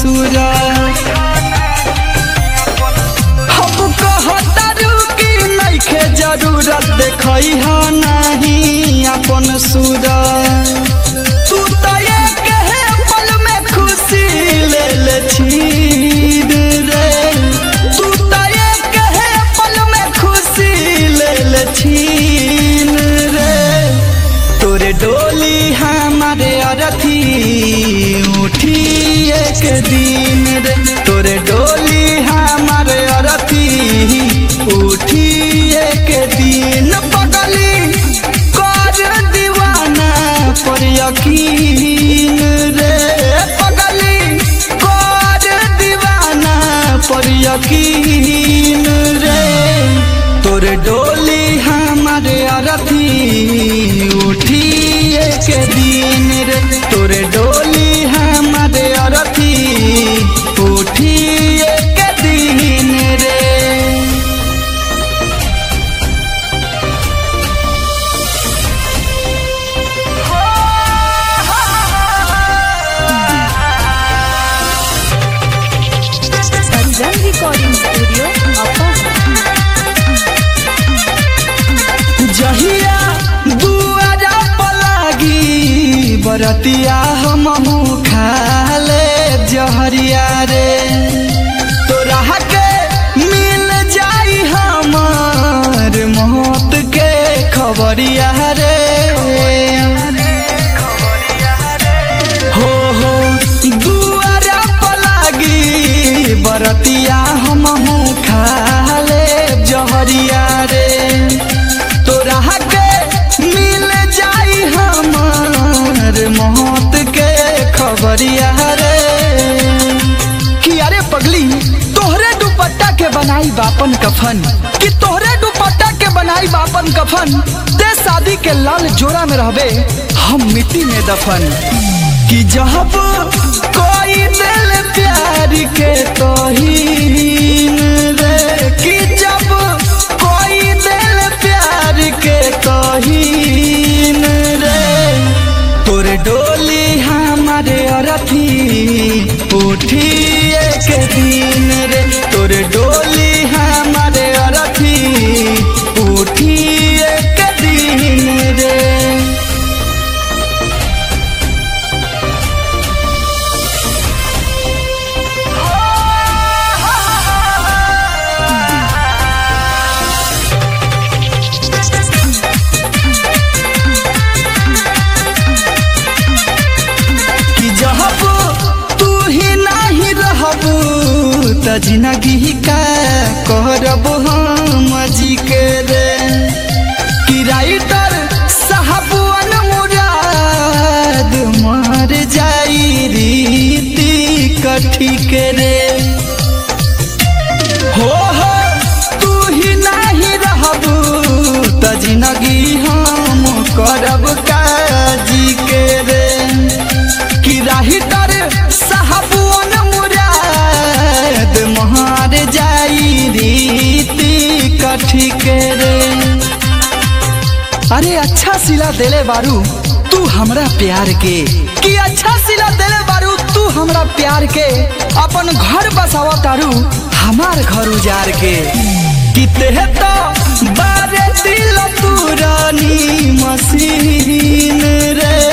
सूरज। हम कहतारू कि नइखे जरूरत देखई ह नहीं अपन सूरज। तू तो एक है पल में खुशी ले ले छीन रे। तू तो एक है पल में खुशी ले ले छीन रे। तोरे डोली हमारे अरथी उठी एक दिन रे। तोरे डोली हमारे अरथी उठी एक दिन। पगली कर दीवाना पर यकीन रे। पगली कर दीवाना पर यकीन रे। तोरे डोली हमारे अरथी उठी एक दिन रे। तोरे डोली हमारे अरथी उठी एक दिन रे। Sunjam Recording Studio, Upper. जहिया दुआरा पलागी बरतिया हमहू खाले जहरिया रे। तोरा के मिल जाई हमार मौत के खबरिया रे। हो दुआरा पलागी बरतिया हमहू खाले जहरिया रे। तोरा के मिल जाई हमार मौत के खबरिया रे। कि अरे पगली तोहरे दुपट्टा के बनाई बापन कफन। कि तोहरे दुपट्टा के बनाई बापन कफन। ते शादी के लाल जोड़ा में रहबे हम मिट्टी में दफन। कि जब कोई दिल प्यार के तोहीन रे। कि जब कोई दिल प्यार के तोहीन रे। तोरे डोली हमारे अरथी उठी एक दिन रे। तोरे डोली हमारे अरथी उठी एक दिन रे। जिंदगी का करब हम जी के रे। कि राइटर साहब मुराद मर जाई रीति कठी के रे। हो तू ही नहीं रहबू त जिंदगी हम करब काजी के रे। कि राइटर साहब महार जाई रीति कठी के रे। अरे अच्छा सिला देले बारू तू हमरा प्यार के। कि अच्छा सिला देले बारू तू हमरा प्यार के। अपन घर बसावा तारू हमार घर उजार के। कि तेह तो बारे दिल तू रानी मसीन रे।